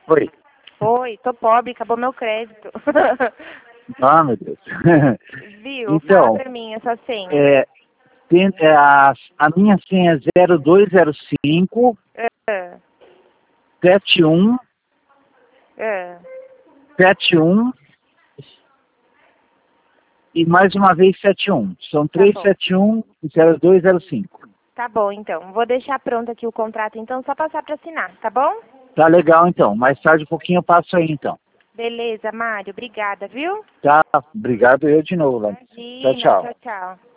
Oi. Oi, tô pobre, acabou meu crédito. Ah, meu Deus. Viu? Então, Fala pra mim essa senha. A minha senha é 0205 Ah, 71 ah. 71 e mais uma vez 71. São Tá bom. 371 e 0205. Tá bom, então. Vou deixar pronto aqui o contrato, então, só passar pra assinar, tá bom? Tá legal, então. Mais tarde um pouquinho eu passo aí, então. Beleza, Mário. Obrigada, viu? Tá, obrigado eu de novo, Larissa. Tchau, Imagina. tchau. Tchau, tchau.